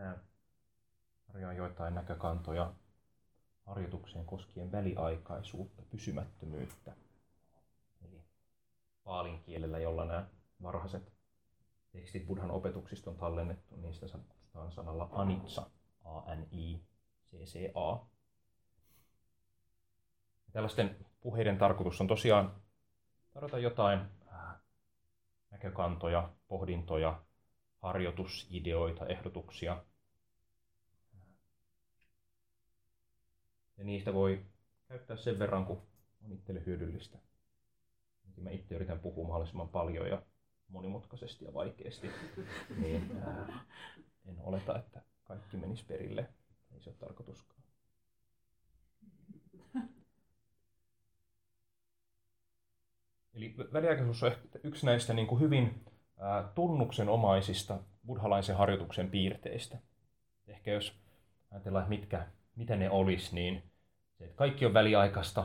Tänään tarjoan joitain näkökantoja harjoitukseen koskien väliaikaisuutta, pysymättömyyttä. Eli paalin kielellä, jolla nämä varhaiset tekstit Buddhan opetuksista on tallennettu, niistä kutsutaan sanalla anicca, A-N-I-C-C-A. Tällaisten puheiden tarkoitus on tosiaan tarjota jotain näkökantoja, pohdintoja, harjoitusideoita, ehdotuksia. Ja niistä voi käyttää sen verran, kun on itselle hyödyllistä. Mä itse yritän puhua mahdollisimman paljon ja monimutkaisesti ja vaikeasti, niin en oleta, että kaikki menisi perille. Ei se ole tarkoituskaan. Eli väliaikaisuus on yksi näistä niin kuin hyvin tunnuksenomaisista buddhalaisen harjoituksen piirteistä. Ehkä jos ajatellaan, että mitä ne olisi, niin se, että kaikki on väliaikaista,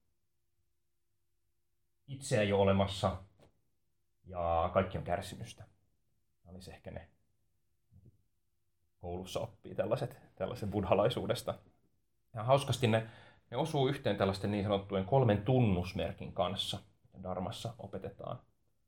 itseä ei ole olemassa ja kaikki on kärsimystä. Nämä olisi ehkä ne koulussa oppii tällaisen buddhalaisuudesta. Ja hauskasti ne osuu yhteen tällaisten niin sanottujen 3 tunnusmerkin kanssa, mitä dharmassa opetetaan,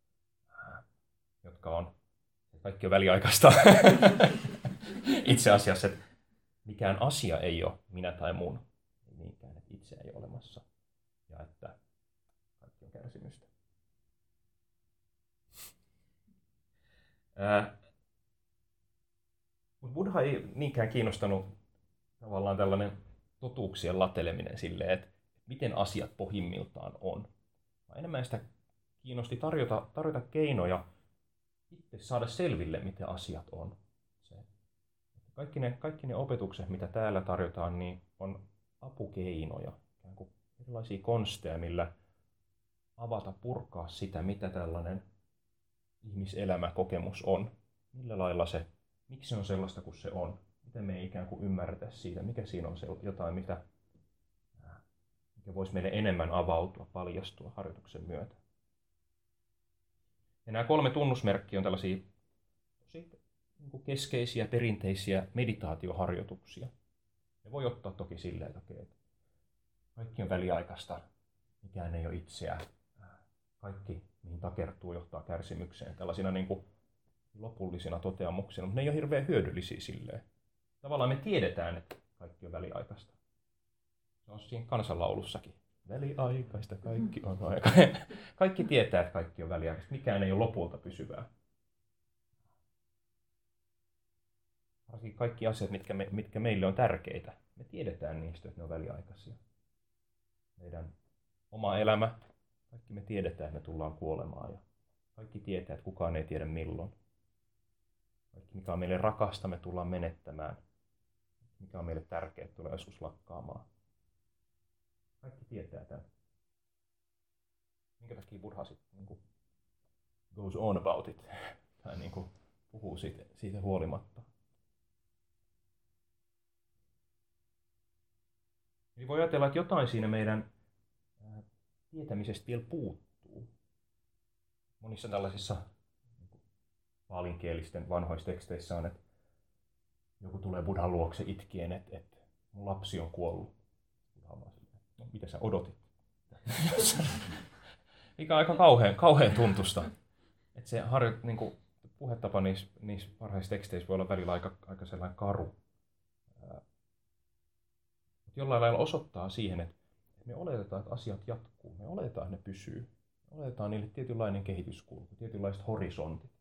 jotka on, kaikki on väliaikaista. Itse asiassa, että mikään asia ei ole minä tai mun, ei niinkään, että itse ei ole olemassa ja että kaikki on kärsimystä. Mutta Buddha ei niinkään kiinnostanut tavallaan tällainen totuuksien lateleminen silleen, että miten asiat pohjimmiltaan on. Vaan enemmän sitä kiinnosti tarjota keinoja itse saada selville, miten asiat on. Kaikki ne opetukset, mitä täällä tarjotaan, niin on apukeinoja, ikään kuin erilaisia konsteja, millä avata, purkaa sitä, mitä tällainen ihmiselämäkokemus on. Millä lailla se, miksi se on sellaista kuin se on. Miten me ei ikään kuin ymmärretä siitä, mikä siinä on jotain, mikä voisi meille enemmän avautua, paljastua harjoituksen myötä. Ja nämä 3 tunnusmerkkiä on tällaisia tosi keskeisiä, perinteisiä meditaatioharjoituksia. Ne voi ottaa toki silleen, että kaikki on väliaikaista, mikään ei ole itseään. Kaikki, mihin takertuu, johtaa kärsimykseen. Tällaisina niin kuin lopullisina toteamuksina, mutta ne ei ole hirveän hyödyllisiä silleen. Tavallaan me tiedetään, että kaikki on väliaikaista. Se on siinä kansanlaulussakin. Väliaikaista kaikki on aika. Kaikki tietää, että kaikki on väliaikaista. Mikään ei ole lopulta pysyvää. Varsinkin kaikki asiat, mitkä meille on tärkeitä. Me tiedetään niistä, että ne on väliaikaisia. Meidän oma elämä, kaikki me tiedetään, että me tullaan kuolemaan. Ja kaikki tietää, että kukaan ei tiedä milloin. Kaikki, mikä on meille rakasta, me tullaan menettämään. Mikä on meille tärkeää, tulee joskus lakkaamaan. Kaikki tietää tämän. Minkä takia Buddha sitten niin goes on about it, tai niin kuin puhuu siitä huolimatta. Eli voi ajatella, että jotain siinä meidän tietämisestä vielä puuttuu. Monissa tällaisissa paalinkielisten vanhoissa teksteissä on, että joku tulee Buddhan luokse itkien, että mun lapsi on kuollut. No, mitä sä odotit? Mikä on aika kauhean tuntusta. Että se niin puhetapa niissä varhaisissa teksteissä voi olla välillä aika sellainen karu. Mutta jollain lailla osoittaa siihen, että me oletetaan, että asiat jatkuu. Me oletetaan, että ne pysyy. Me oletetaan niille tietynlainen kehityskulku, tietynlaiset horisontit.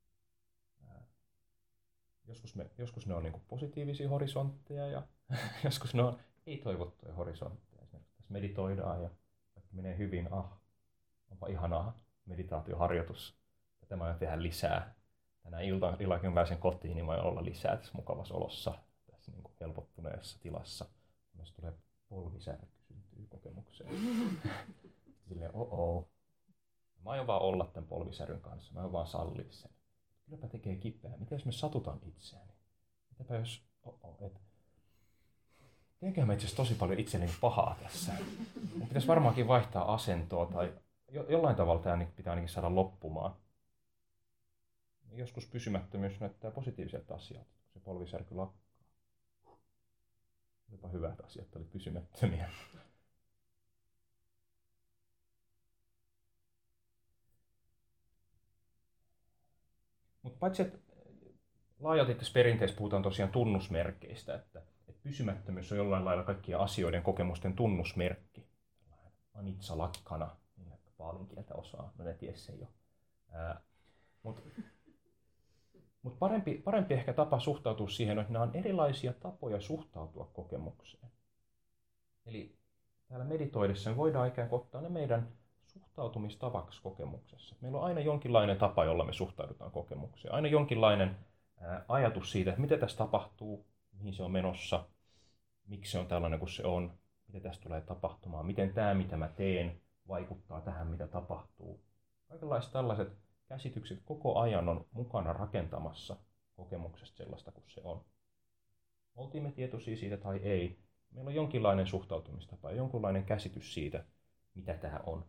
Joskus ne on niin kuin positiivisia horisontteja ja joskus ne on ei-toivottuja horisontteja. Esimerkiksi tässä meditoidaan ja kaikki menee hyvin. Onpa ihanaa meditaatioharjoitus. Tätä mä aion tehdä lisää. Tänään illakin kun pääsen kotiin, niin mä aion olla lisää tässä mukavassa olossa, tässä niin kuin helpottuneessa tilassa. Myös tulee polvisärky syntyy kokemukseen. Silleen, Mä aion vaan olla tämän polvisäryn kanssa. Mä aion vaan sallia sen. Kylläpä tekee kipeää. Mitä jos me satutan itseäni? Mitäpä jos... Teenköhän mä itse asiassa tosi paljon itselleni pahaa tässä. Mun pitäisi varmaankin vaihtaa asentoa tai jollain tavalla tämä pitää ainakin saada loppumaan. Joskus pysymättömyys näyttää positiiviselta asialta. se polvisärky lakkaa. Olipa hyvä, että asiat oli pysymättömiä. Mutta paitsi, että laajalti tässä perinteessä puhutaan tosiaan tunnusmerkeistä, että pysymättömyys on jollain lailla kaikkien asioiden kokemusten tunnusmerkki. Anitsa lakkana, niin että paalinkieltä osaa, no ne ties se jo. Mutta parempi ehkä tapa suhtautua siihen, että nämä on erilaisia tapoja suhtautua kokemukseen. Eli täällä meditoidessa me voidaan ikään kuin ottaa ne meidän suhtautumistavaksi kokemuksessa. Meillä on aina jonkinlainen tapa, jolla me suhtaudutaan kokemukseen. Aina jonkinlainen ajatus siitä, että mitä tässä tapahtuu, mihin se on menossa, miksi se on tällainen kuin se on, mitä tässä tulee tapahtumaan, miten tämä, mitä mä teen, vaikuttaa tähän, mitä tapahtuu. Kaikenlaiset tällaiset käsitykset koko ajan on mukana rakentamassa kokemuksesta sellaista kuin se on. Oltiin me tietoisia siitä tai ei, meillä on jonkinlainen suhtautumistapa ja jonkinlainen käsitys siitä, mitä tämä on.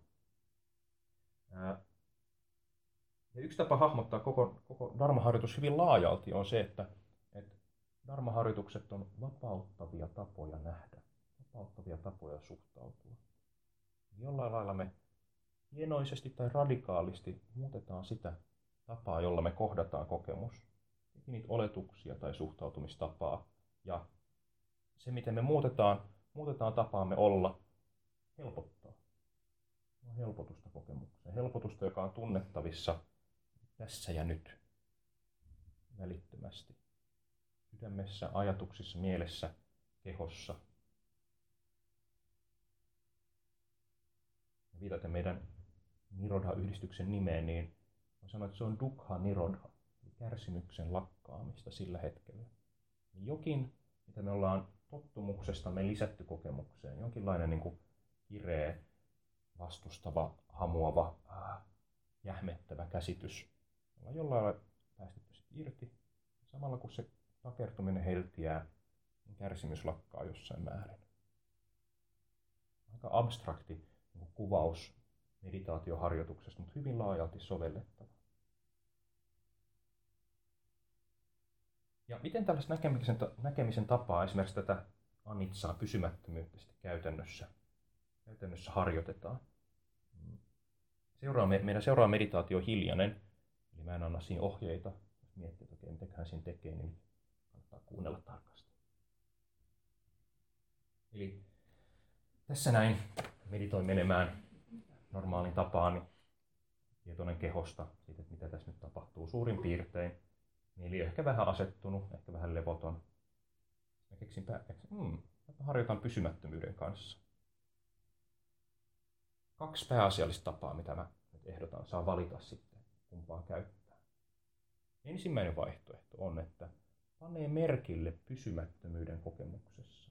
Ja yksi tapa hahmottaa koko dharma-harjoitus hyvin laajalti on se, että dharma-harjoitukset on vapauttavia tapoja nähdä, vapauttavia tapoja suhtautua. Jollain lailla me hienoisesti tai radikaalisti muutetaan sitä tapaa, jolla me kohdataan kokemus, niitä oletuksia tai suhtautumistapaa. Ja se, miten me muutetaan tapaamme olla, helpottaa. On helpotusta kokemukseen. Helpotusta, joka on tunnettavissa tässä ja nyt, välittömästi. Sydämessä, ajatuksissa, mielessä, kehossa. Ja viitaten meidän Nirodha-yhdistyksen nimeen, niin on sanonut, että se on Dukkha Nirodha, kärsimyksen lakkaamista sillä hetkellä. Jokin, mitä me ollaan tottumuksestamme lisätty kokemukseen, jonkinlainen niin kuin kireä, vastustava, hamuava, jähmettävä käsitys. Ollaan jollain lailla päästetty irti. Samalla kun se takertuminen heltiää, niin kärsimys lakkaa jossain määrin. Aika abstrakti niin kuvaus meditaatioharjoituksesta, mutta hyvin laajalti sovellettava. Ja miten tällaista näkemisen tapaa, esimerkiksi tätä anitsaa, pysymättömyyttä sitten käytännössä harjoitetaan? Meidän seuraava meditaatio on hiljainen, eli mä en anna siinä ohjeita. Jos miettii, että mitäköhän siinä tekee, niin kannattaa kuunnella tarkasti. Eli tässä näin meditoin menemään normaalin tapaan, niin tietoinen kehosta, siitä, että mitä tässä nyt tapahtuu suurin piirtein. Mieli on ehkä vähän asettunut, ehkä vähän levoton. Mä harjoitan pysymättömyyden kanssa. 2 pääasiallista tapaa, mitä mä nyt ehdotan, saa valita sitten, kumpaa käyttää. Ensimmäinen vaihtoehto on, että panee merkille pysymättömyyden kokemuksessa.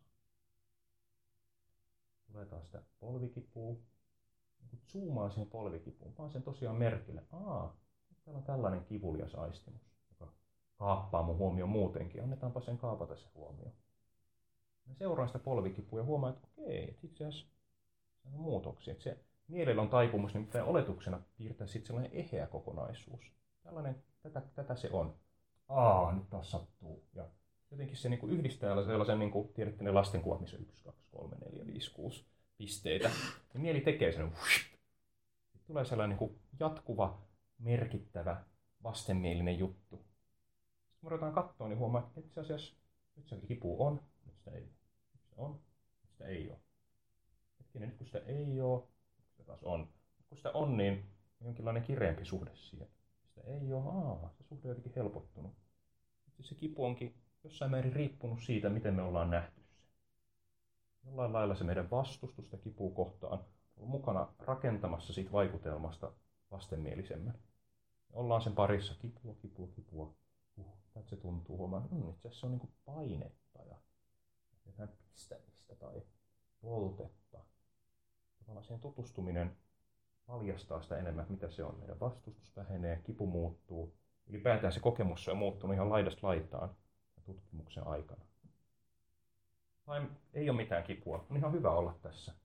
Tulee taas sitä polvikipua. Zoomaan siihen polvikipuun, vaan sen tosiaan merkille. Täällä on tällainen kivulias aistimus, joka kaappaa mun huomioon muutenkin. Annetaanpa sen kaapata se huomio. Mä seuraan sitä polvikipua ja huomaan, että okei, itse asiassa se on muutoksia. Että se mielellä on taipumus niin oletuksena piirtää sitten sellainen eheä kokonaisuus. Tätä se on. Nyt taas sattuu. Ja jotenkin se niinku yhdistää sellaisen, niinku, tiedätte ne lastenkuvat, missä 1, 2, 3, 4, 5, 6 pisteitä. Ja mieli tekee sen. Sitten tulee sellainen niin jatkuva, merkittävä, vastenmielinen juttu. Sitten kun ruvetaan katsoa, niin huomaa, että itse asiassa nyt se kipu on, nyt sitä ei ole. Nyt sitä on, nyt sitä ei ole. Hetkinen, nyt kun sitä ei ole, se taas on. Kun sitä on, niin jonkinlainen kireempi suhde siihen. Sitä ei ole, se suhde on jotenkin helpottunut. Sitten se kipu onkin jossain määrin riippunut siitä, miten me ollaan nähty se. Jollain lailla se meidän vastustus ja kipua kohtaan on mukana rakentamassa siitä vaikutelmasta vastenmielisemmän. Me ollaan sen parissa kipua. Että se tuntuu huomaan, itse asiassa se on niin kuin painetta ja jotain pistämistä tai poltetta. Tavallaan siihen tutustuminen paljastaa sitä enemmän, mitä se on. Meidän vastustus vähenee, kipu muuttuu. Ylipäätään se kokemus on muuttunut ihan laidasta laitaan tutkimuksen aikana. Tai ei ole mitään kipua. On ihan hyvä olla tässä.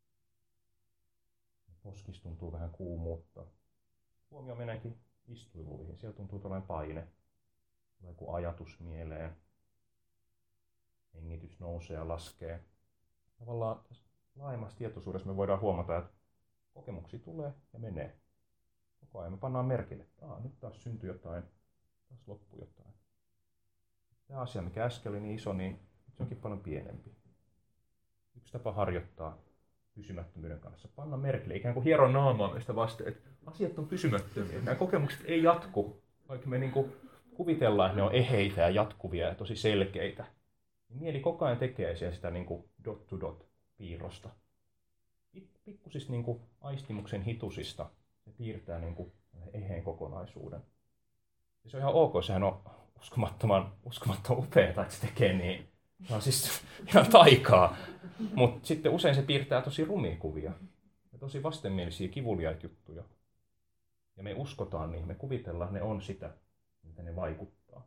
Poskissa tuntuu vähän kuumuutta. Huomio meneekin istuiluihin. Siellä tuntuu tällainen paine. tulee joku ajatus mieleen, hengitys nousee ja laskee. Tavallaan tässä laajemmassa tietoisuudessa me voidaan huomata, että kokemuksia tulee ja menee. Koko ajan me pannaan merkille, että nyt taas syntyi jotain, taas loppui jotain. Tämä asia, mikä äsken oli niin iso, niin se onkin paljon pienempi. Yksi tapa harjoittaa pysymättömyyden kanssa. Panna merkille, ikään kuin hieron naamaa meistä vasten, että asiat on pysymättömiä. Nämä kokemukset ei jatku, vaikka me kuvitellaan, että ne on eheitä ja jatkuvia ja tosi selkeitä. Mieli koko ajan tekee sitä dot-to-dot piirrosta. Pikkusista aistimuksen hitusista se piirtää eheen kokonaisuuden. Ja se on ihan ok, sehän on uskomattoman upeaa, että se tekee niin. Se on siis ihan taikaa. Mutta sitten usein se piirtää tosi rumia kuvia ja tosi vastenmielisiä kivuliaita juttuja. Ja me uskotaan niihin, me kuvitellaan, että ne on sitä, mitä ne vaikuttaa.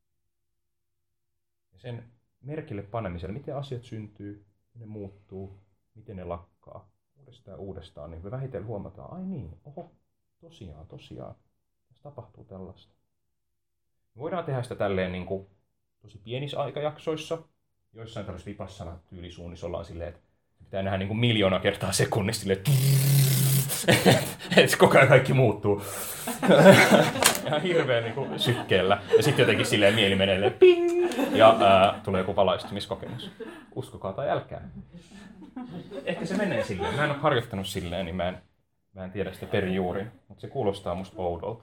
Ja sen merkille panemisella, miten asiat syntyy, miten ne muuttuu, miten ne lakkaa uudestaan, niin me vähitellen huomataan, ai niin, oho, tosiaan, tässä tapahtuu tällaista. Me voidaan tehdä sitä tälleen tosi pienissä aikajaksoissa, joissain tällaisissa vipassana-tyylisuunnissa ollaan silleen, että pitää nähdä 1,000,000 kertaa sekunnissa silleen, että koko ajan kaikki muuttuu. Ihan hirveän sykkeellä. Ja sitten jotenkin silleen mieli menee ping! Ja tulee joku valaistumiskokemus. Uskokaa tai älkää. Ehkä se menee silleen. Mä en ole harjoittanut silleen, niin mä en tiedä sitä perijuurin. Mutta se kuulostaa musta oudolta.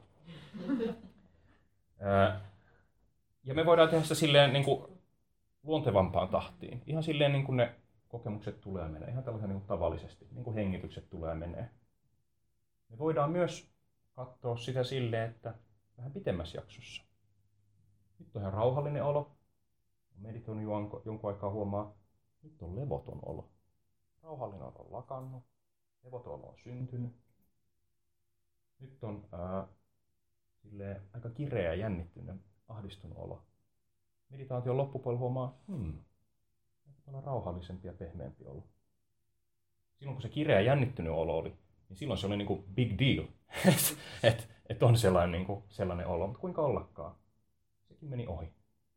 Ja me voidaan tehdä sitä silleen luontevampaan tahtiin. Ihan silleen niin kuin ne kokemukset tulee ja menee. Ihan tällaisen tavallisesti. Niin kuin hengitykset tulee ja menee. Me voidaan myös katsoa sitä silleen, että vähän pitemmässä jaksossa. Nyt on ihan rauhallinen olo. Meditoinut jonkun aikaa huomaa, nyt on levoton olo. Rauhallinen olo on lakannut. Levoton olo on syntynyt. Nyt on aika kireä, jännittynyt, ahdistunut olo. Meditaation loppupuolella huomaa, olla rauhallisempi ja pehmeämpi olo. Silloin kun se kireä, jännittynyt olo oli, niin silloin se oli big deal. että on sellainen olo, mutta kuinka ollakaan. Sekin meni ohi.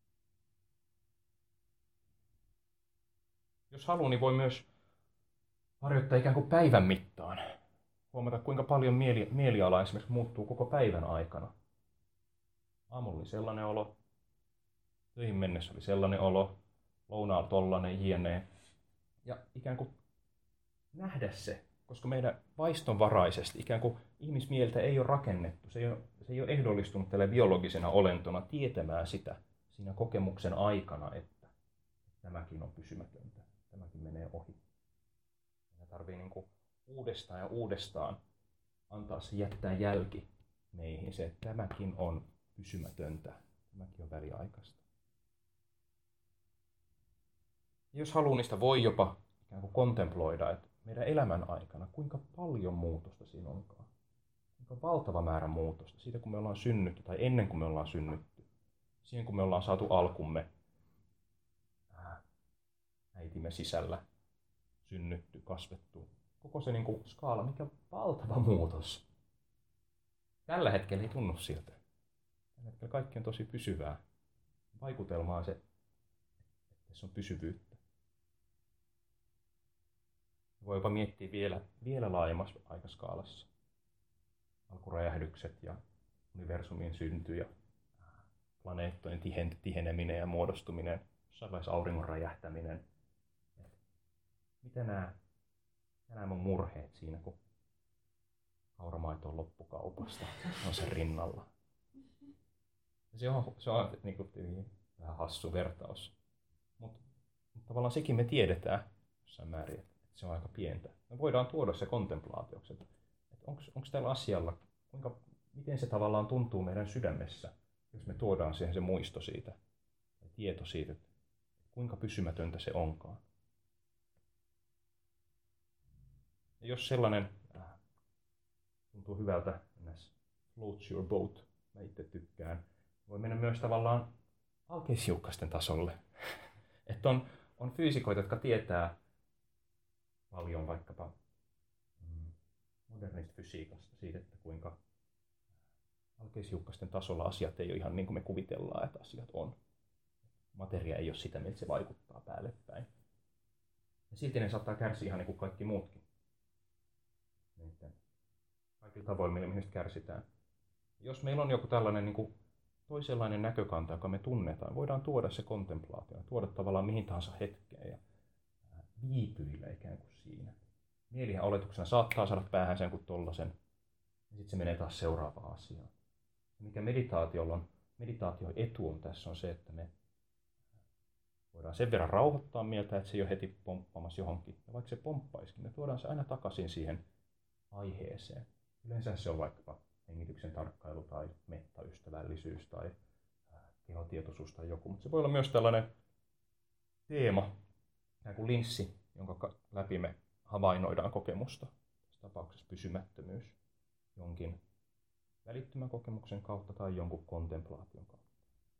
Jos haluaa, niin voi myös harjoittaa ikään kuin päivän mittaan. Huomata, kuinka paljon mieliala esimerkiksi muuttuu koko päivän aikana. Aamulla oli sellainen olo, töihin mennessä oli sellainen olo, lounaalla tollainen, jne. Ja ikään kuin nähdä se, koska meidän vaistonvaraisesti ikään kuin ihmismieltä ei ole rakennettu, se ei ole ehdollistunut tälle biologisena olentona tietämään sitä siinä kokemuksen aikana, että tämäkin on pysymätöntä, tämäkin menee ohi. Meidän tarvitsee uudestaan ja uudestaan antaa se jättää jälki meihin, se, että tämäkin on pysymätöntä, tämäkin on väliaikaista. Ja jos haluaa, niistä voi jopa ikään kuin kontemploida, että meidän elämän aikana, kuinka paljon muutosta siinä onkaan. Kuinka valtava määrä muutosta siitä, kun me ollaan synnytty tai ennen kuin me ollaan synnytty. Siihen, kun me ollaan saatu alkumme äitimme sisällä, synnytty, kasvettu. Koko se skaala, mikä valtava muutos. Tällä hetkellä ei tunnu siltä. Tällä hetkellä kaikki on tosi pysyvää. Vaikutelmaa se, että se on pysyvyyttä. Voi jopa miettiä vielä laajemmassa aikaskaalassa. Alkuräjähdykset ja universumin synty ja planeettojen tiheneminen ja muodostuminen, jossain vaiheessa auringon räjähtäminen. Mitä nämä mun murheet siinä, kun kauramaito on loppukaupasta, on sen rinnalla. Ja se on vähän hassu vertaus. Mutta tavallaan sekin me tiedetään jossain määrin, että se on aika pientä. Me voidaan tuoda se kontemplaatioksi, että onko tällä asialla, miten se tavallaan tuntuu meidän sydämessä, jos me tuodaan siihen se muisto siitä, ja tieto siitä, että kuinka pysymätöntä se onkaan. Ja jos sellainen tuntuu hyvältä, floats your boat, mä itse tykkään, voi mennä myös tavallaan alkeishiukkasten tasolle. Että on fyysikoita, jotka tietää paljon vaikkapa modernista fysiikasta, siitä, että kuinka kokeishiukkasten tasolla asiat ei ole ihan niin kuin me kuvitellaan, että asiat on. Materia ei ole sitä, miltä se vaikuttaa päälle päin. Ja silti ne saattaa kärsiä ihan niin kuin kaikki muutkin. Kaikilla tavoilla, millä me niistä kärsitään. Jos meillä on joku tällainen niin kuin toisenlainen näkökanta, joka me tunnetaan, voidaan tuoda se kontemplaatio, tuoda tavallaan mihin tahansa hetkeen ja viipyillä ikään kuin siinä. Mielihän oletuksena saattaa saada päähän sen kuin tollasen, ja sitten se menee taas seuraavaan asiaan. Mikä meditaation etu on tässä on se, että me voidaan sen verran rauhoittaa mieltä, että se ei ole heti pomppaamassa johonkin. Ja vaikka se pomppaisikin, me tuodaan se aina takaisin siihen aiheeseen. Yleensä se on vaikkapa hengityksen tarkkailu tai mettaystävällisyys tai kehotietoisuus tai joku. Mutta se voi olla myös tällainen teema, ikään kuin linssi, jonka läpi me havainnoidaan kokemusta. Tässä tapauksessa pysymättömyys jonkin välittömän kokemuksen kautta tai jonkun kontemplaation kautta.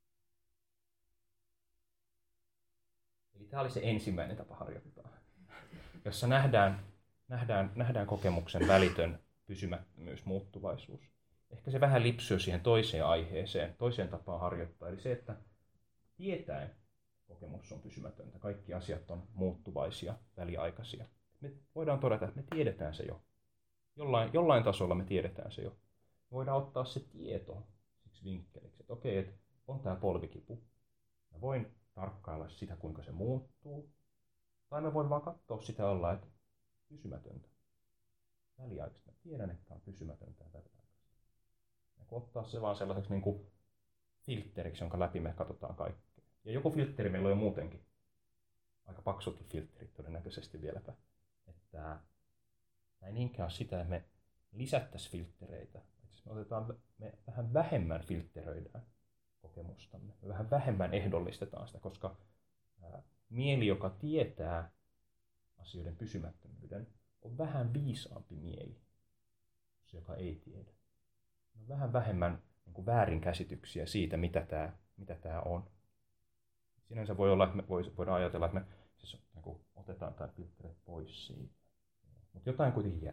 Eli tämä oli se ensimmäinen tapa harjoittaa, jossa nähdään kokemuksen välitön pysymättömyys, muuttuvaisuus. Ehkä se vähän lipsyy siihen toiseen aiheeseen, toiseen tapaan harjoittaa, eli se, että tietäen kokemus on pysymätöntä, kaikki asiat on muuttuvaisia, väliaikaisia. Me voidaan todeta, että me tiedetään se jo. Jollain tasolla me tiedetään se jo. Me voidaan ottaa se tieto siksi vinkkeliksi, että okei, että on tämä polvikipu. Mä voin tarkkailla sitä, kuinka se muuttuu. Tai mä voin vaan katsoa sitä olla, että pysymätöntä. Väliaikaista. Mä tiedän, että on pysymätöntä ja väliaikaista. Ja kun ottaa se vaan sellaiseksi niin kuin filtteriksi, jonka läpi me katsotaan kaikkea. Ja joku filtteri meillä on jo muutenkin. Aika paksutkin filtterit todennäköisesti vieläpä. Että ei niinkään ole sitä, että me lisättäisiin filttereitä. Me vähän vähemmän filtteröidään kokemustamme. Me vähän vähemmän ehdollistetaan sitä, koska mieli, joka tietää asioiden pysymättömyyden, on vähän viisaampi mieli, se joka ei tiedä. On vähän vähemmän niin kuin väärinkäsityksiä siitä, mitä tämä on. Sinänsä voi olla, että me voidaan ajatella, että me siis, niin otetaan tämä filtteri pois siitä. Mutta jotain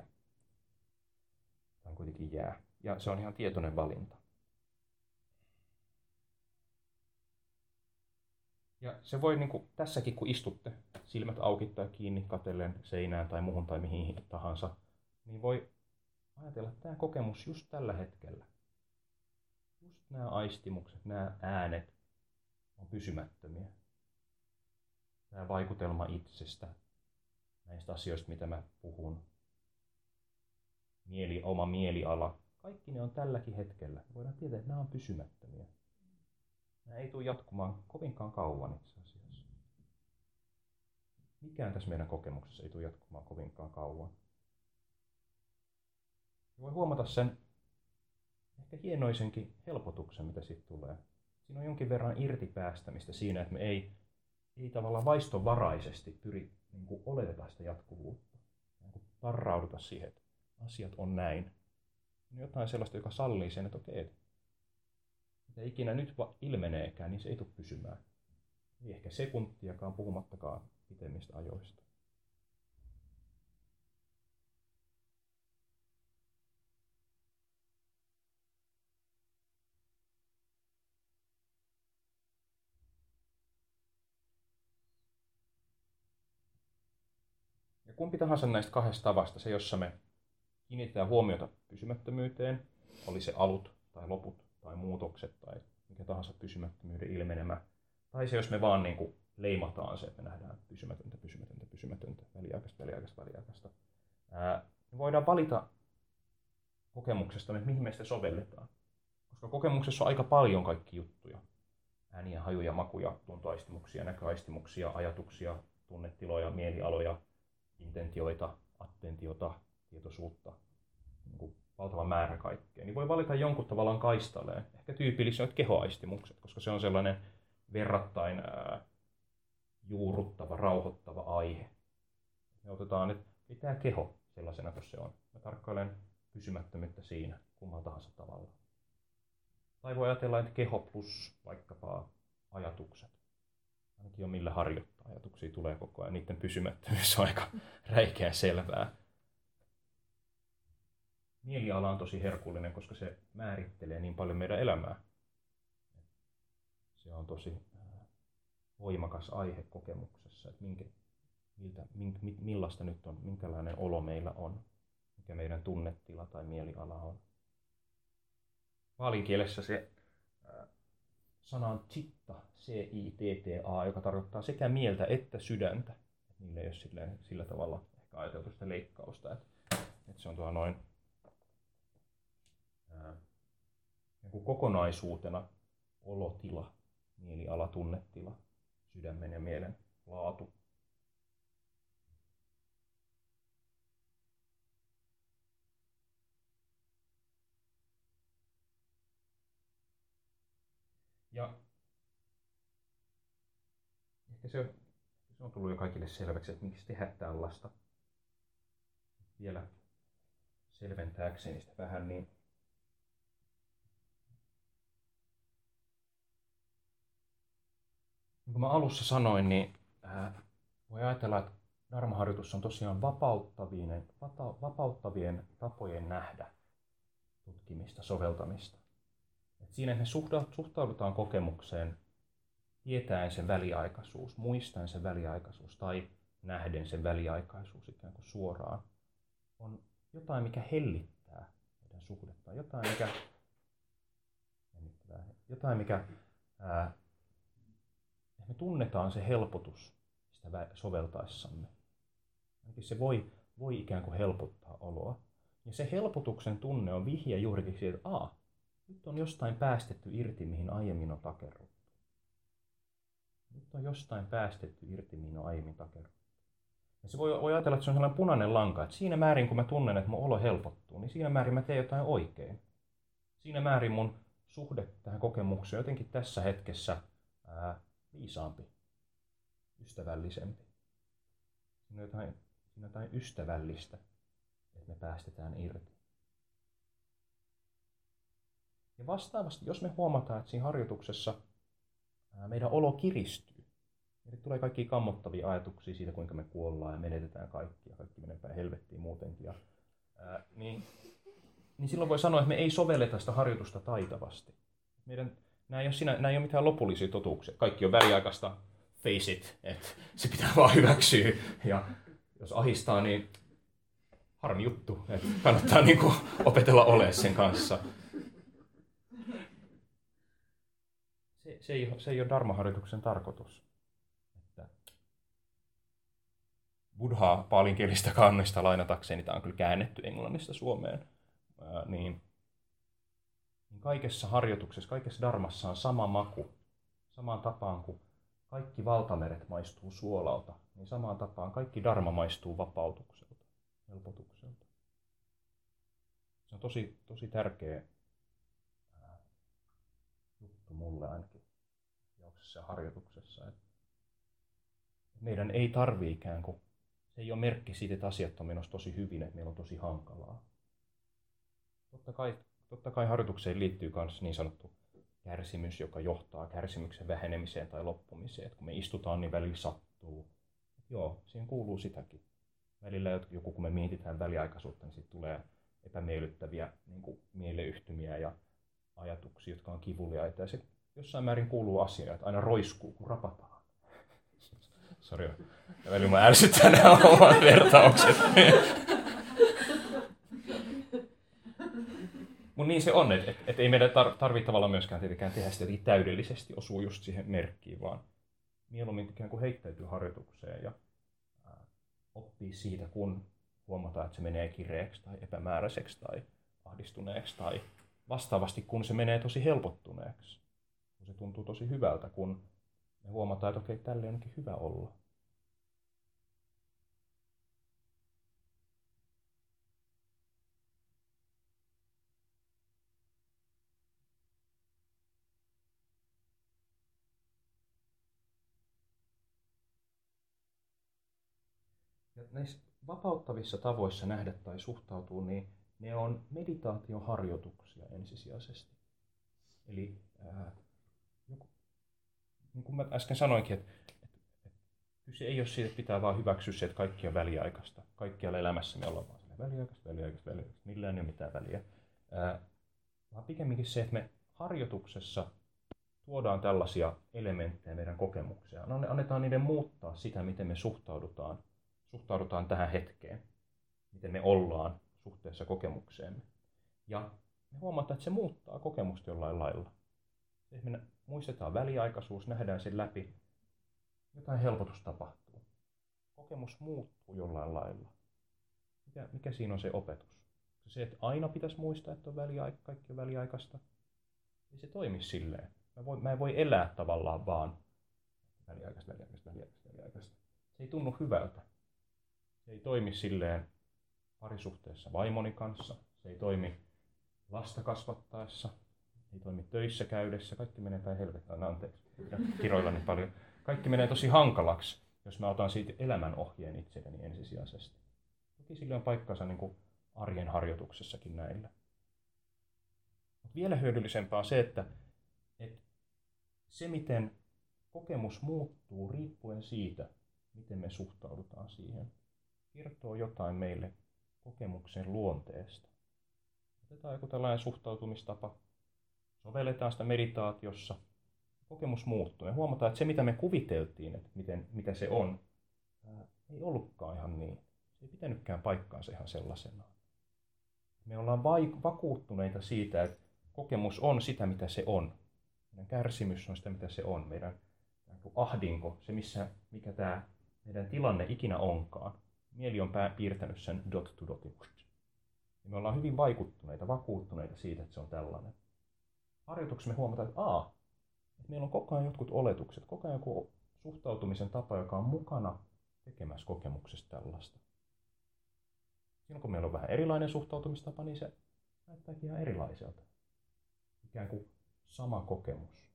kuitenkin jää. Ja se on ihan tietoinen valinta. Ja se voi niin kuin, tässäkin, kun istutte silmät auki tai kiinni katellen seinään tai muuhun tai mihin tahansa, niin voi ajatella, että tämä kokemus just tällä hetkellä, just nämä aistimukset, nämä äänet on pysymättömiä. Tämä vaikutelma itsestä, näistä asioista, mitä mä puhun, oma mieliala, kaikki ne on tälläkin hetkellä. Voidaan tietää, että nämä on pysymättömiä. Nämä ei tule jatkumaan kovinkaan kauan itse asiassa. Mikään tässä meidän kokemuksessa ei tule jatkumaan kovinkaan kauan. Voi huomata sen ehkä hienoisenkin helpotuksen, mitä siitä tulee. Siinä on jonkin verran irtipäästämistä siinä, että me ei tavallaan vaistovaraisesti pyri niin kuin oletetaan sitä jatkuvuutta. Niin varrauduta siihen, että asiat on näin. On jotain sellaista, joka sallii sen, että okei, mitä ikinä nyt ilmeneekään, niin se ei tule pysymään. Ei ehkä sekuntiakaan, puhumattakaan pitemmistä ajoista. Ja kumpi tahansa näistä kahdesta tavasta, se jossa me kiinnitetään huomiota pysymättömyyteen, oli se alut tai loput tai muutokset tai mikä tahansa pysymättömyyden ilmenemä, tai se jos me vaan niin kuin leimataan se, että me nähdään pysymätöntä, väliaikaista. Me voidaan valita kokemuksesta, mihin me sitä sovelletaan. Koska kokemuksessa on aika paljon kaikki juttuja. Ääniä, hajuja, makuja, tuntoaistimuksia, näköaistimuksia, ajatuksia, tunnetiloja, mielialoja, intentioita, attentiota, tietoisuutta, niin kuin valtava määrä kaikkea. Niin voi valita jonkun tavallaan kaistalleen. Ehkä tyypillisimmät kehoaistimukset, koska se on sellainen verrattain juurruttava, rauhoittava aihe. Me otetaan nyt tämä keho sellaisena kuin se on. Mä tarkkailen pysymättömyyttä siinä kummalla tahansa tavalla. Tai voi ajatella, että keho plus vaikkapa ajatukset. Ainakin on millä harjoittaa. Ajatuksia tulee koko ajan. Niiden pysymättömyys on aika räikeän selvää. mieliala on tosi herkullinen, koska se määrittelee niin paljon meidän elämää. Se on tosi voimakas aihe kokemuksessa, että millaista nyt on, minkälainen olo meillä on, mikä meidän tunnetila tai mieliala on. Paalinkielessä se sana on chitta, C-I-T-T-A, joka tarkoittaa sekä mieltä että sydäntä. Niillä ei ole sillä tavalla ehkä ajateltu sitä leikkausta, että se on tuo noin kokonaisuutena olotila, mieliala, tunnetila, sydämen ja mielen laatu. Ja ehkä se on tullut jo kaikille selväksi, että miksi tehdä tällaista. Vielä selventääkseni sitä vähän, niin kuin mä alussa sanoin, niin voi ajatella, että dharmaharjoitus on tosiaan vapauttavien tapojen nähdä tutkimista, soveltamista. Et siinä me suhtaudutaan kokemukseen tietäen sen väliaikaisuus, muistaen sen väliaikaisuus tai nähden sen väliaikaisuus ikään kuin suoraan. On jotain, mikä hellittää meidän suhdetta, jotain, mikä me tunnetaan se helpotus sitä soveltaessamme. Ainakin se voi ikään kuin helpottaa oloa. Ja se helpotuksen tunne on vihje juurikin siitä, että nyt on jostain päästetty irti, mihin aiemmin on takerruttu. Nyt on jostain päästetty irti, mihin on aiemmin takerruttu. Ja se voi ajatella, että se on sellainen punainen lanka, että siinä määrin kun mä tunnen, että mun olo helpottuu, niin siinä määrin mä teen jotain oikein. Siinä määrin mun suhde tähän kokemukseen jotenkin tässä hetkessä viisaampi, ystävällisempi. Siinä on jotain ystävällistä, että me päästetään irti. Ja vastaavasti, jos me huomataan, että siinä harjoituksessa meidän olo kiristyy, eli tulee kaikkia kammottavia ajatuksia siitä, kuinka me kuollaan ja menetetään kaikki ja kaikki menee päin helvettiin muutenkin, niin silloin voi sanoa, että me ei sovelleta sitä harjoitusta taitavasti. Nämä ei ole mitään lopullisia totuuksia. Kaikki on väliaikaista, face it, että se pitää vaan hyväksyä. Ja jos ahistaa, niin harmi juttu, että kannattaa opetella olemaan sen kanssa. Se ei ole dharmaharjoituksen tarkoitus. Että buddhaa paalinkielistä kannista lainatakseni, tämä on kyllä käännetty englannista suomeen, niin kaikessa harjoituksessa, kaikessa dharmassa on sama maku. Samaan tapaan kuin kaikki valtameret maistuu suolalta, niin samaan tapaan kaikki dharma maistuu vapautukselta, helpotukselta. Se on tosi tärkeä juttu mulle ainakin jauksessa ja harjoituksessa. Että meidän ei tarvitse ikään kuin, se ei ole merkki siitä, että asiat on menossa tosi hyvin, että meillä on tosi hankalaa. Totta kai harjoitukseen liittyy myös niin sanottu kärsimys, joka johtaa kärsimyksen vähenemiseen tai loppumiseen. Että kun me istutaan, niin välillä sattuu. Joo, siihen kuuluu sitäkin. Välillä kun me mietitään väliaikaisuutta, niin siitä tulee epämiellyttäviä mieleyhtymiä ja ajatuksia, jotka on kivuliaita. Ja se jossain määrin kuuluu asiaan, että aina roiskuu, kun rapataan. Sori, ja välillä mä ärsyttän nämä omat vertaukset. Mutta niin se on, että ei meidän tarvitse tavallaan myöskään tietenkään tehdä sitä täydellisesti, osuu just siihen merkkiin, vaan mieluummin ikään kuin heittäytyy harjoitukseen ja oppii siitä, kun huomataan, että se menee kireeksi tai epämääräiseksi tai ahdistuneeksi tai vastaavasti, kun se menee tosi helpottuneeksi. Kun se tuntuu tosi hyvältä, kun me huomataan, että okei, tälle onkin hyvä olla. Ja näissä vapauttavissa tavoissa nähdä tai suhtautua, niin ne on meditaation harjoituksia ensisijaisesti. Eli niin kuin mä äsken sanoinkin, että kyse ei ole siitä, että pitää vaan hyväksyä se, että kaikki on väliaikaista. Kaikkialla elämässä me ollaan vaan väliaikaista. Millään ei ole mitään väliä. Vaan pikemminkin se, että me harjoituksessa tuodaan tällaisia elementtejä meidän kokemukseen. Annetaan niiden muuttaa sitä, miten me suhtaudutaan tähän hetkeen. Miten me ollaan suhteessa kokemukseemme. Ja me huomataan, että se muuttaa kokemusta jollain lailla. Se, me muistetaan väliaikaisuus, nähdään sen läpi, jotain helpotus tapahtuu. Kokemus muuttuu jollain lailla. Mikä siinä on se opetus? Se, että aina pitäisi muistaa, että kaikki on väliaikaista. Ei se toimi silleen. Mä en voi elää tavallaan vaan väliaikaista. Se ei tunnu hyvältä. Se ei toimi silleen parisuhteessa vaimoni kanssa. Se ei toimi lasta kasvattaessa. Ei toimi töissä käydessä. Kaikki menee päin helvettiin. Anteeksi, kiroilla niin paljon. Kaikki menee tosi hankalaksi, jos mä otan siitä elämänohjeen itselleni ensisijaisesti. Toki sille on paikkansa niin kuin arjen harjoituksessakin näillä. Mut vielä hyödyllisempää on se, että se miten kokemus muuttuu riippuen siitä, miten me suhtaudutaan siihen, kertoo jotain meille kokemuksen luonteesta. Otetaan joku tällainen suhtautumistapa, sovelletaan sitä meditaatiossa, kokemus muuttuu. Me huomataan, että se mitä me kuviteltiin, että mitä se on, ei ollutkaan ihan niin. Se ei pitänytkään paikkaansa ihan sellaisenaan. Me ollaan vakuuttuneita siitä, että kokemus on sitä, mitä se on. Meidän kärsimys on sitä, mitä se on. Meidän ahdinko, se mikä tämä meidän tilanne ikinä onkaan. Mieli on piirtänyt sen dot to dot. Ja me ollaan hyvin vakuuttuneita siitä, että se on tällainen. Harjoituksessa me huomataan, että meillä on koko ajan jotkut oletukset, koko ajan joku suhtautumisen tapa, joka on mukana tekemässä kokemuksesta tällaista. Silloin kun meillä on vähän erilainen suhtautumistapa, niin se näyttääkin ihan erilaiselta. Ikään kuin sama kokemus.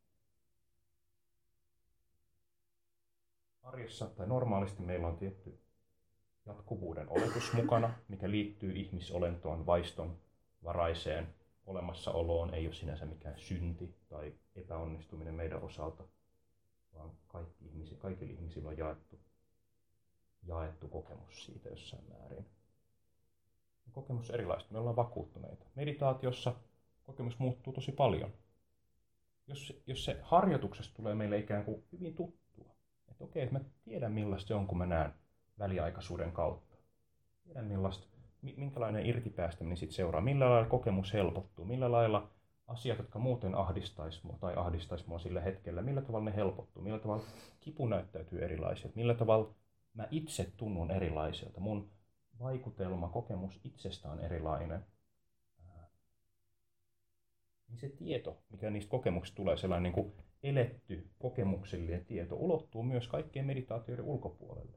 Arjessa tai normaalisti meillä on tietty jatkuvuuden oletus mukana, mikä liittyy ihmisolentoon, vaistonvaraiseen olemassaoloon. Ei ole sinänsä mikään synti tai epäonnistuminen meidän osalta, vaan kaikilla ihmisillä on jaettu kokemus siitä jossain määrin. Kokemus on erilaista. Me ollaan vakuuttuneita. Meditaatiossa kokemus muuttuu tosi paljon. Jos se harjoituksesta tulee meille ikään kuin hyvin tuttua, että okei, että mä tiedän millaista se on, kun mä näen väliaikaisuuden kautta. Tiedän minkälainen irtipäästäminen sitten seuraa, millä lailla kokemus helpottuu, millä lailla asiat, jotka muuten ahdistaisi mua sillä hetkellä, millä tavalla ne helpottuu, millä tavalla kipu näyttäytyy erilaiselta, millä tavalla mä itse tunnun erilaiselta, mun vaikutelma, kokemus itsestä on erilainen. Niin se tieto, mikä niistä kokemuksista tulee, sellainen niin kuin eletty kokemuksellinen tieto, ulottuu myös kaikkien meditaatioiden ulkopuolelle.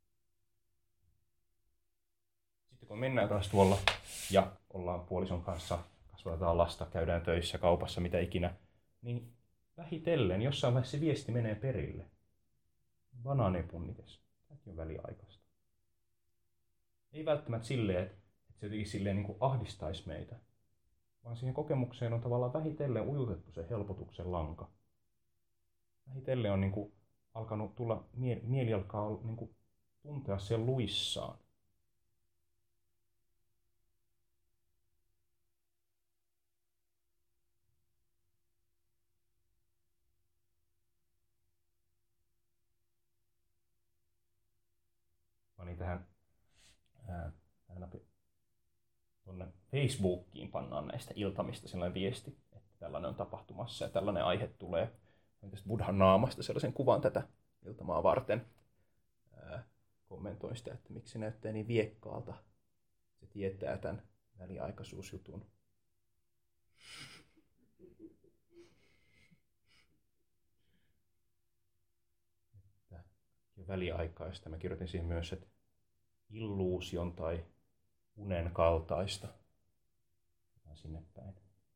Sitten kun mennään taas tuolla ja ollaan puolison kanssa, kasvatetaan lasta, käydään töissä, kaupassa, mitä ikinä, niin vähitellen jossain vaiheessa se viesti menee perille. Banaanepunnites. Kaikki on väliaikaista. Ei välttämättä silleen, että se jotenkin silleen niin kuin ahdistaisi meitä, vaan siihen kokemukseen on tavallaan vähitellen ujutettu se helpotuksen lanka. Vähitellen on niin kuin alkanut tulla, mieli alkaa niin kuin tuntea sen luissaan. Panin tähän tuonne Facebookiin pannaan näistä iltamista sellainen viesti, että tällainen on tapahtumassa ja tällainen aihe tulee. Tästä Buddhan naamasta sellaisen kuvan tätä iltamaa varten. Kommentoin sitä, että miksi se näyttää niin viekkaalta. Se tietää tämän väliaikaisuusjutun. Että väliaikaista. Mä kirjoitin siihen myös, että illuusion tai unen kaltaista. Sinne päin.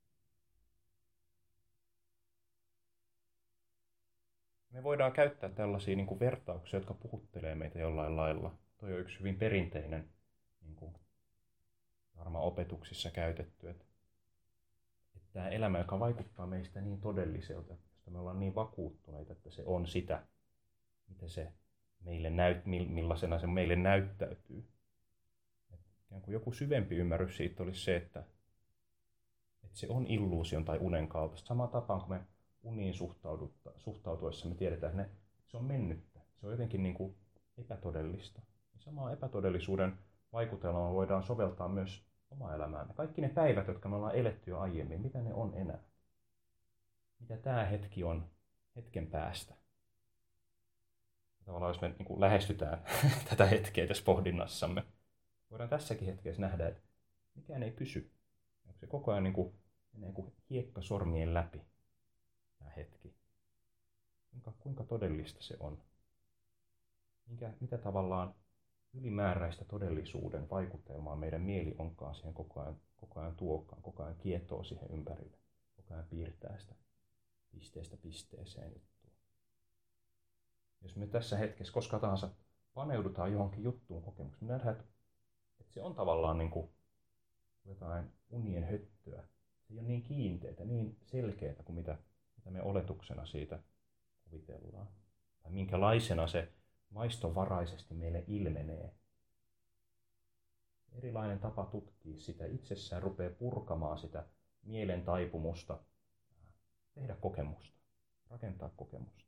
Me voidaan käyttää tällaisia niin kuin vertauksia, jotka puhuttelee meitä jollain lailla. Toi on yksi hyvin perinteinen, niin kuin varmaan opetuksissa käytetty, että tämä elämä, joka vaikuttaa meistä niin todelliselta, josta me ollaan niin vakuuttuneita, että se on sitä, mitä se meille millaisena se meille näyttäytyy. ikään kuin joku syvempi ymmärrys siitä olisi se, että se on illuusion tai unen kaltaista. Samaan tapaan kuin me uniin suhtautuessa me tiedetään, että se on mennyttä. Se on jotenkin niin kuin epätodellista. Samaa epätodellisuuden vaikutelmaa voidaan soveltaa myös omaan elämään. Kaikki ne päivät, jotka me ollaan eletty jo aiemmin, mitä ne on enää? Mitä tämä hetki on hetken päästä? Tavallaan jos me niin kuin lähestytään tätä hetkeä tässä pohdinnassamme, voidaan tässäkin hetkessä nähdä, että mikään ei pysy. Se koko ajan menee kuin hiekka sormien läpi tämä hetki. Kuinka todellista se on? Mitä tavallaan ylimääräistä todellisuuden vaikutelmaa meidän mieli onkaan siihen koko ajan tuokaan, koko ajan kietoo siihen ympärille, koko ajan piirtää sitä pisteestä pisteeseen juttua. Jos me tässä hetkessä koska tahansa paneudutaan johonkin juttuun kokemukseen, me nähdään, että se on tavallaan niin kuin jotain unien höttöä. Se ei ole niin kiinteätä, niin selkeätä kuin mitä me oletuksena siitä kuvitellaan. Tai minkälaisena se vaistonvaraisesti meille ilmenee. Erilainen tapa tutkia sitä itsessään rupeaa purkamaan sitä mielen taipumusta, tehdä kokemusta, rakentaa kokemusta.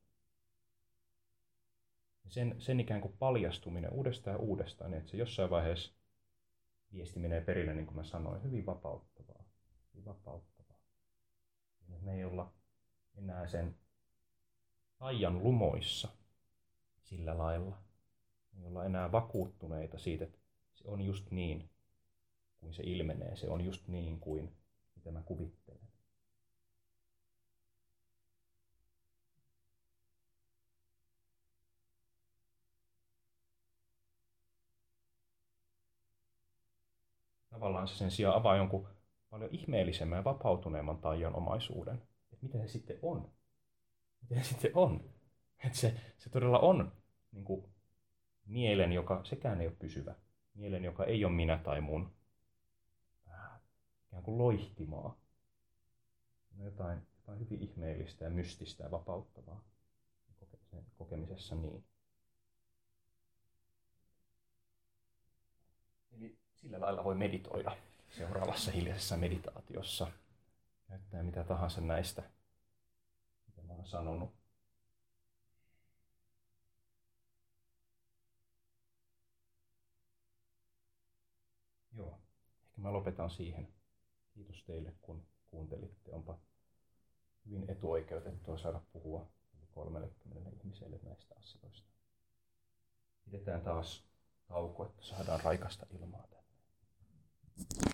Ja sen ikään kuin paljastuminen uudestaan ja uudestaan, niin että se jossain vaiheessa viesti menee perille, niin kuin mä sanoin, hyvin vapauttavaa. Hyvin vapauttavaa. Me ei olla enää sen taian lumoissa sillä lailla. Me ei olla enää vakuuttuneita siitä, että se on just niin kuin se ilmenee. Se on just niin kuin mitä mä kuvittelen. Tavallaan se sen sijaan avaa jonkun paljon ihmeellisemmän ja vapautuneemman taian omaisuuden. Että mitä se sitten on? Mitä se sitten on? Että se todella on niin kuin mielen, joka sekään ei ole pysyvä. Mielen, joka ei ole minä tai mun. Ikään kuin loihtimaa. No jotain hyvin ihmeellistä ja mystistä ja vapauttavaa sen kokemisessa niin. Eli sillä lailla voi meditoida seuraavassa hiljaisessa meditaatiossa. Käyttää mitä tahansa näistä, mitä mä oon sanonut. Joo, ehkä mä lopetan siihen. Kiitos teille, kun kuuntelitte. Onpa hyvin etuoikeutettua saada puhua 30 ihmiselle näistä asioista. Pidetään taas tauko, että saadaan raikasta ilmaa tänne.